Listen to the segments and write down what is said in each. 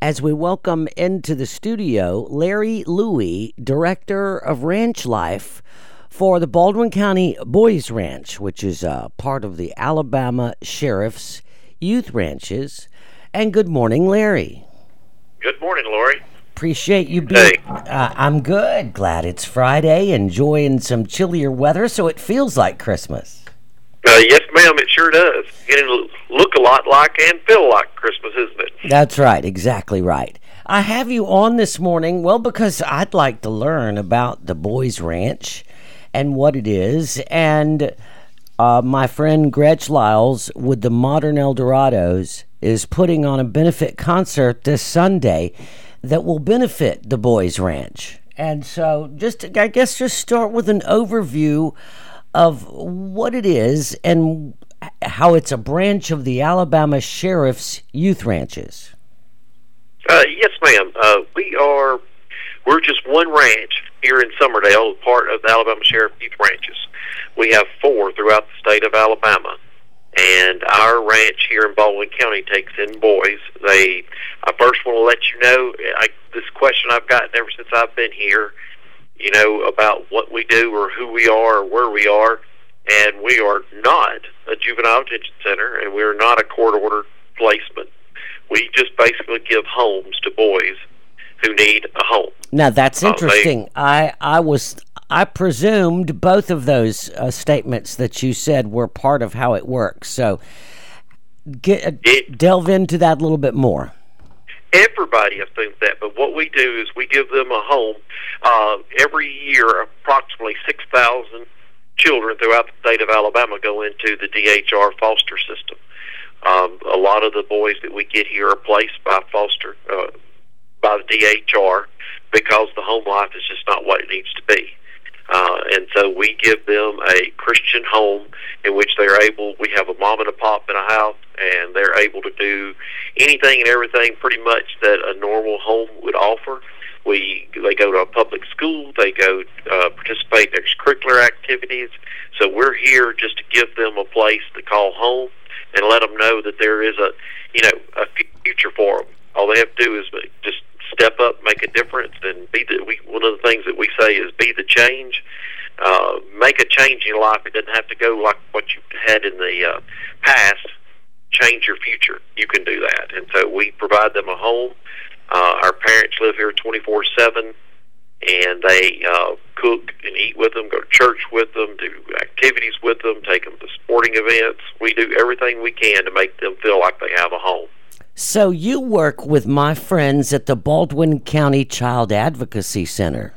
as we welcome into the studio Larry Louie, Director of Ranch Life for the Baldwin County Boys Ranch, which is part of the Alabama Sheriff's Youth Ranches. And good morning, Larry. Good morning, Lori. Appreciate you being... I'm good. Glad it's Friday. Enjoying some chillier weather, so it feels like Christmas. Yes, ma'am, it sure does. Getting to look a lot like and feel like Christmas, isn't it? That's right. Exactly right. I have you on this morning, well, because I'd like to learn about the Boys Ranch and what it is. And my friend Gretch Lyles with the Modern Eldorados is putting on a benefit concert this Sunday that will benefit the Boys Ranch. And so just start with an overview of what it is and how it's a branch of the Alabama Sheriff's Youth Ranches. Yes, ma'am. We're just one ranch here in Summerdale, part of the Alabama Sheriff Youth Ranches. We have 4 throughout the state of Alabama. And our ranch here in Baldwin County takes in boys. I first want to let you know, this question I've gotten ever since I've been here, about what we do or who we are or where we are. And we are not a juvenile detention center, and we are not a court-ordered placement. We just basically give homes to boys who need a home. Now, that's interesting. I presumed both of those statements that you said were part of how it works. So delve into that a little bit more. Everybody assumes that, but what we do is we give them a home. Every year, approximately 6,000 children throughout the state of Alabama go into the DHR foster system. A lot of the boys that we get here are placed by by the DHR because the home life is just not what it needs to be. And so we give them a Christian home in which we have a mom and a pop in a house, and they're able to do anything and everything pretty much that a normal home would offer. They go to a public school, they go participate in extracurricular activities. So we're here just to give them a place to call home and let them know that there is a future for them. All they have to do is just step up, make a difference, and one of the things that we say is be the change. Make a change in your life. It doesn't have to go like what you had in the past. Change your future. You can do that. And so we provide them a home. Our parents live here 24/7, and they cook and eat with them, go to church with them, do activities with them, take them to sporting events. We do everything we can to make them feel like they have a home. So you work with my friends at the Baldwin County Child Advocacy Center,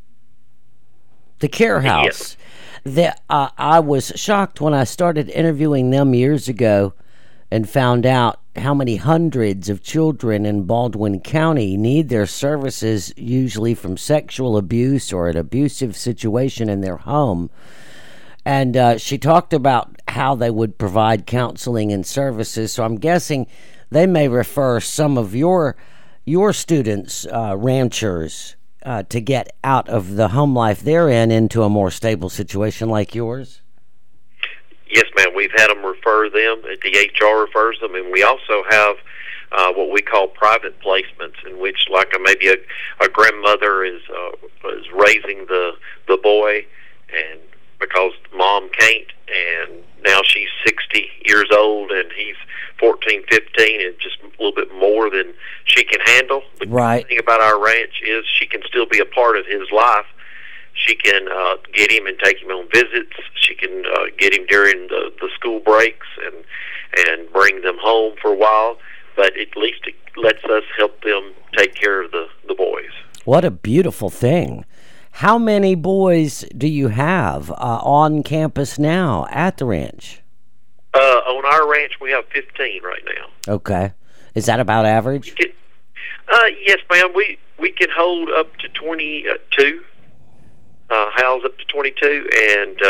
the Care House. Yes. I was shocked when I started interviewing them years ago and found out how many hundreds of children in Baldwin County need their services, usually from sexual abuse or an abusive situation in their home. And she talked about how they would provide counseling and services. So I'm guessing they may refer some of your students, ranchers, to get out of the home life they're in into a more stable situation like yours? Yes, ma'am. We've had them refer them. DHR refers them, and we also have what we call private placements, in which, like maybe a grandmother is raising the boy, and because mom can't, and now she's 60 years old, and he's 14, 15, and just a little bit more than she can handle. The right. thing about our ranch is she can still be a part of his life. She can get him and take him on visits. She can get him during the school breaks and bring them home for a while. But at least it lets us help them take care of the boys. What a beautiful thing. How many boys do you have on campus now at the ranch? On our ranch, we have 15 right now. Okay. Is that about average? Yes, ma'am. We can hold up to 22. House up to 22, and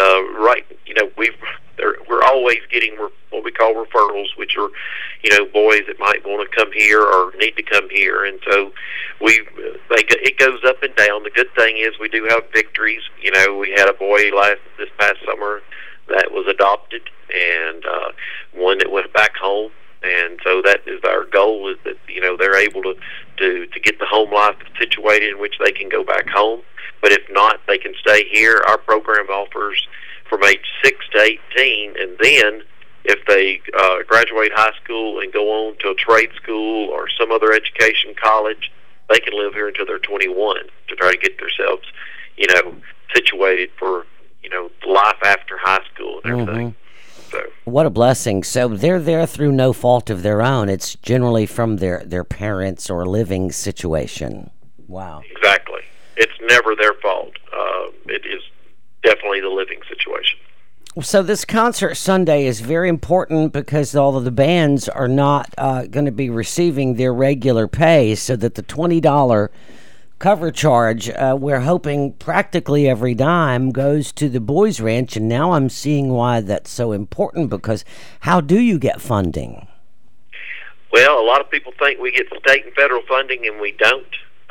we're always getting what we call referrals, which are boys that might want to come here or need to come here, and so it goes up and down. The good thing is we do have victories. We had a boy this past summer that was adopted, and one that went back home, And so that is our goal, is that, they're able to get the home life situated in which they can go back home. But if not, they can stay here. Our program offers from age 6 to 18, and then if they graduate high school and go on to a trade school or some other education college, they can live here until they're 21 to try to get themselves, situated for, life after high school and everything. So. What a blessing. So they're there through no fault of their own. It's generally from their parents or living situation. Wow. Exactly. It's never their fault. It is definitely the living situation. So this concert Sunday is very important because all of the bands are not going to be receiving their regular pay, so that the $20 cover charge, we're hoping practically every dime goes to the Boys Ranch, and now I'm seeing why that's so important, because how do you get funding? Well, a lot of people think we get state and federal funding, and we don't.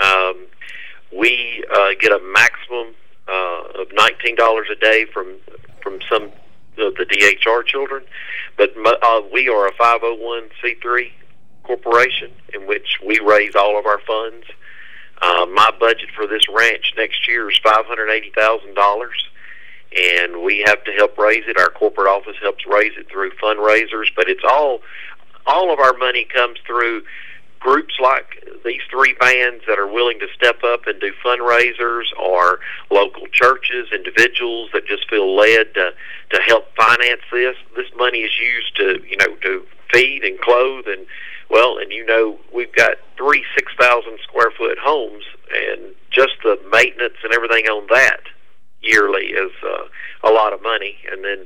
We get a maximum of $19 a day from some of the DHR children, but we are a 501c3 corporation in which we raise all of our funds. My budget for this ranch next year is $580,000, and we have to help raise it. Our corporate office helps raise it through fundraisers, but it's all of our money comes through groups like these 3 bands that are willing to step up and do fundraisers, or local churches, individuals that just feel led to help finance this. This money is used to feed and clothe, and we've got 3 6,000 square foot homes, and just the maintenance and everything on that yearly is a lot of money. And then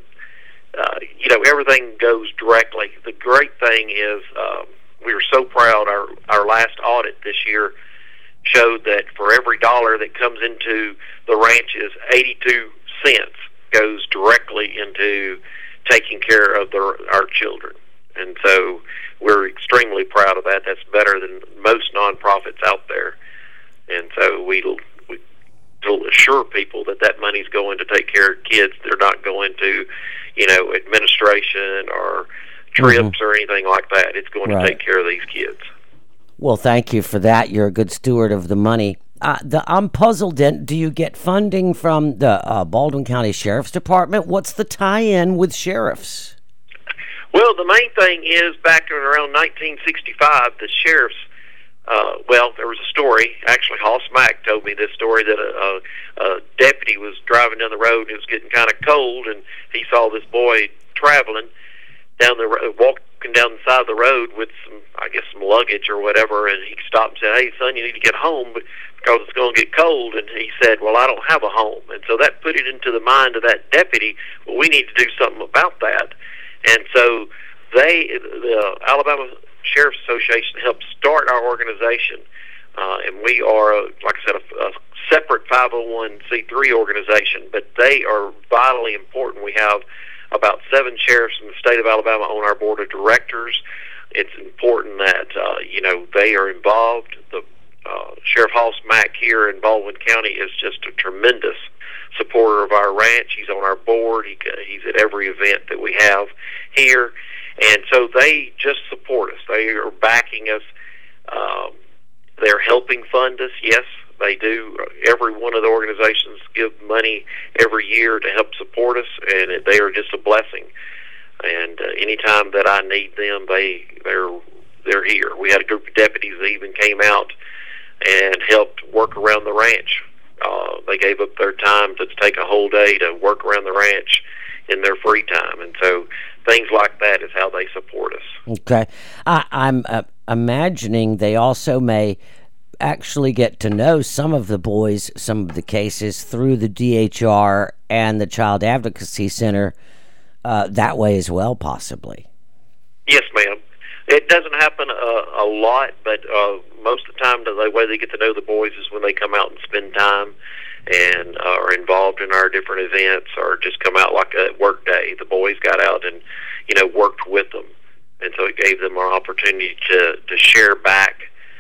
everything goes directly. The great thing is we were so proud. Our last audit this year showed that for every dollar that comes into the ranches, 82 cents goes directly into taking care of our children. And so we're extremely proud of that. That's better than most nonprofits out there. And so we'll assure people that money's going to take care of kids. They're not going to, administration or trips or anything like that. It's going to take care of these kids. Well, thank you for that. You're a good steward of the money. I'm puzzled. Do you get funding from the Baldwin County Sheriff's Department? What's the tie-in with sheriffs? Well, the main thing is back in around 1965, the sheriffs, there was a story. Actually, Hoss Mack told me this story that a deputy was driving down the road, and it was getting kind of cold, and he saw this boy traveling down the road, walking down the side of the road with some luggage or whatever, and he stopped and said, "Hey, son, you need to get home because it's going to get cold." And he said, "Well, I don't have a home." And so that put it into the mind of that deputy, well, we need to do something about that. And so the Alabama Sheriff's Association helped start our organization, and we are, like I said, a separate 501c3 organization, but they are vitally important. We have about 7 sheriffs in the state of Alabama on our board of directors. It's important that they are involved. The Sheriff Hoss Mack here in Baldwin County is just a tremendous supporter of our ranch. He's on our board. He's at every event that we have here, and so they just support us. They are backing us. They're helping fund us. Yes, they do. Every one of the organizations give money every year to help support us, and they are just a blessing. And anytime that I need them, they're here. We had a group of deputies that even came out and helped work around the ranch. They gave up their time to take a whole day to work around the ranch in their free time, and so things like that is how they support us. Okay. I'm imagining they also may actually get to know some of the boys, some of the cases, through the DHR and the Child Advocacy Center that way as well, possibly. Yes, ma'am. It doesn't happen a lot, but most of the time the way they get to know the boys is when they come out and spend time and are involved in our different events, or just come out like a work day. The boys got out and worked with them, and so it gave them an opportunity to share back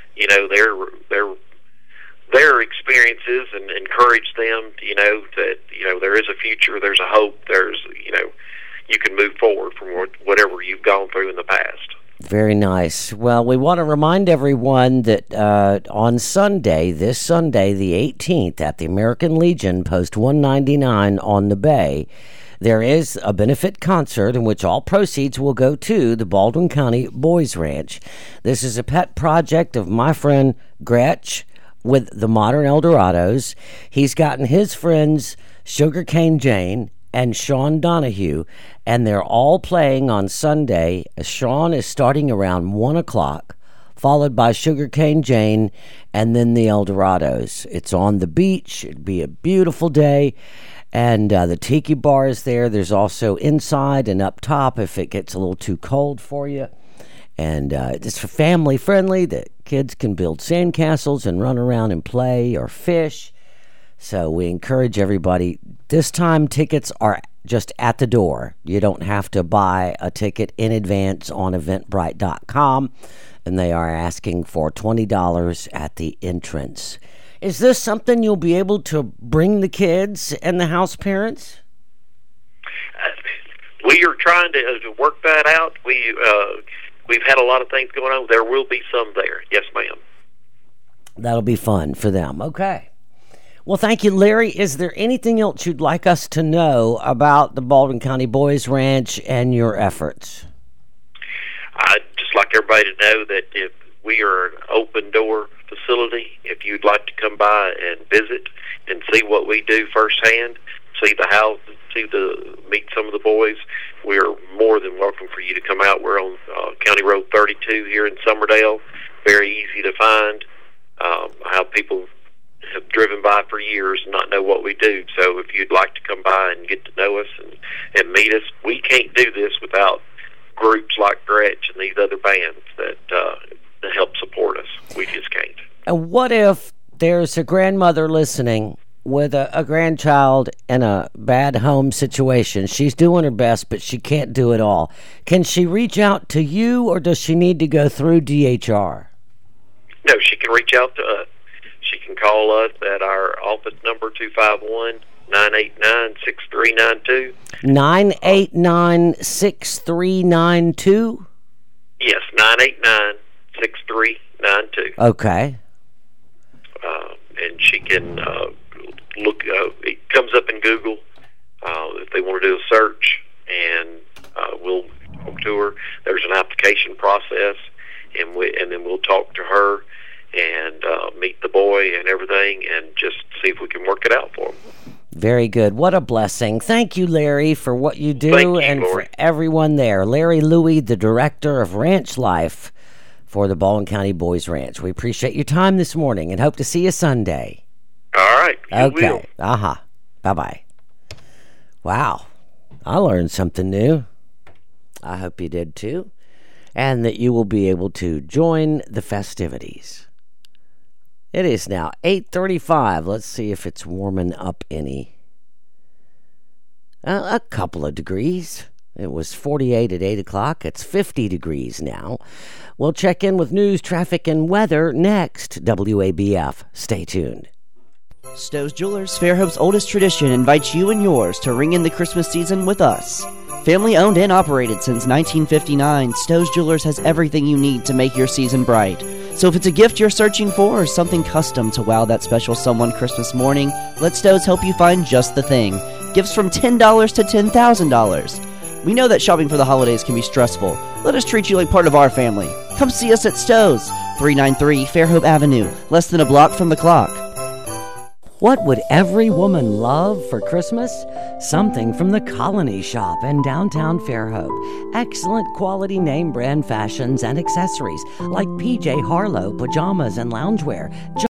their experiences and encourage them that there is a future, there's a hope, there's you can move forward from whatever you've gone through in the past. Very nice. Well, we want to remind everyone that on Sunday, this Sunday, the 18th, at the American Legion, Post 199 on the Bay, there is a benefit concert in which all proceeds will go to the Baldwin County Boys Ranch. This is a pet project of my friend Gretch with the Modern Eldorados. He's gotten his friends Sugarcane Jane and Sean Donahue, and they're all playing on Sunday. Sean is starting around 1 o'clock, followed by Sugarcane Jane, and then the Eldorados. It's on the beach. It'd be a beautiful day, and the tiki bar is there. There's also inside and up top if it gets a little too cold for you. And it's family friendly. The kids can build sandcastles and run around and play or fish. So we encourage everybody. This time tickets are just at the door. You don't have to buy a ticket in advance on eventbrite.com, and they are asking for $20 at the entrance. Is this something you'll be able to bring the kids and the house parents? We are trying to work that out. We've had a lot of things going on. There will be some there. Yes, ma'am. That'll be fun for them. Okay. Well, thank you, Larry. Is there anything else you'd like us to know about the Baldwin County Boys Ranch and your efforts? I'd just like everybody to know that if we are an open-door facility, if you'd like to come by and visit and see what we do firsthand, see the house, meet some of the boys, we're more than welcome for you to come out. We're on County Road 32 here in Summerdale. Very easy to find. How people have driven by for years and not know what we do. So if you'd like to come by and get to know us and meet us, we can't do this without groups like Gretch and these other bands that help support us. We just can't. And what if there's a grandmother listening with a grandchild in a bad home situation? She's doing her best, but she can't do it all. Can she reach out to you, or does she need to go through DHR? No, she can reach out to us. She can call us at our office number, 251-989-6392. 989-6392? Yes, 989-6392. Okay. And she can look, it comes up in Google if they want to do a search, and we'll talk to her. There's an application process, and then we'll talk to her and meet the boy and everything, and just see if we can work it out for him. Very good. What a blessing. Thank you, Larry, for what you do, and Lori, for everyone there. Larry Louie, the Director of Ranch Life for the Baldwin County Boys Ranch. We appreciate your time this morning and hope to see you Sunday. All right. Okay. Bye-bye. Wow. I learned something new. I hope you did too. And that you will be able to join the festivities. It is now 8:35. Let's see if it's warming up any. A couple of degrees. It was 48 at 8 o'clock. It's 50 degrees now. We'll check in with news, traffic, and weather next. WABF. Stay tuned. Stowe's Jewelers, Fairhope's oldest tradition, invites you and yours to ring in the Christmas season with us. Family owned and operated since 1959, Stowe's Jewelers has everything you need to make your season bright. So if it's a gift you're searching for or something custom to wow that special someone Christmas morning, let Stowe's help you find just the thing. Gifts from $10 to $10,000. We know that shopping for the holidays can be stressful. Let us treat you like part of our family. Come see us at Stowe's, 393 Fairhope Avenue, less than a block from the clock. What would every woman love for Christmas? Something from the Colony Shop in downtown Fairhope. Excellent quality name brand fashions and accessories like PJ Harlow pajamas and loungewear.